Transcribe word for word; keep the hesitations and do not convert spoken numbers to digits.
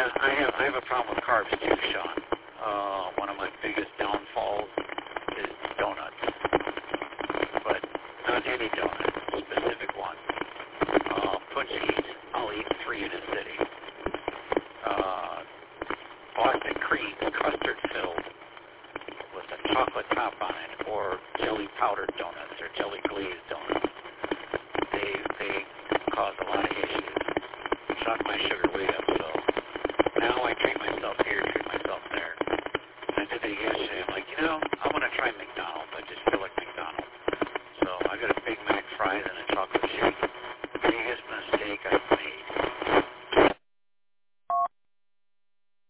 I have I have a problem with carbs too, Sean. Uh, one of my biggest downfalls is donuts, but not any donut, specific one. Uh, Punchies, I'll eat three in a sitting. Uh, Boston creams, custard filled with a chocolate top on it, or jelly powdered donuts or jelly glazed donuts. They they cause a lot of issues. Shock my sugar